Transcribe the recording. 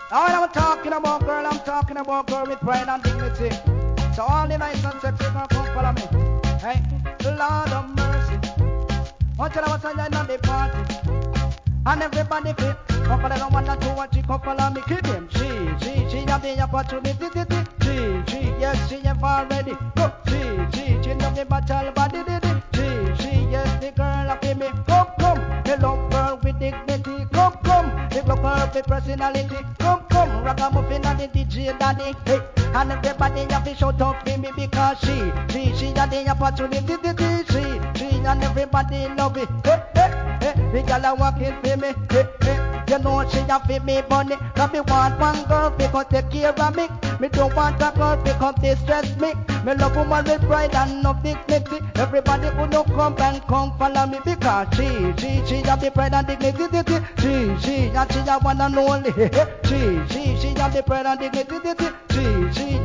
All I'm talking about girl with pride and dignity. So all the nice and sexy girl come follow me. Hey, Lord of mercy. Watch out, what's on the party. And everybody fit. Couple of one and two, what she couple of me keep him. She have the opportunity. She, yes, she have already. Go, she know the battle body. She, yes, the girl of me. Come, the love girl with dignity. Come, the love girl with personality. Come, ragamuffin and the DJ daddy. Hey, and everybody have to shout out for me because she have the opportunity. She and everybody love it. Hey, the girl a walking for me. Hey. You know she a fi me money. Cause me want one girl fi come take care of me. Me don't want a girl fi come distress me. Me love woman with pride and no dignity. Everybody who no come and come follow me because she have the pride and dignity. She a one and only. She have the pride and dignity. She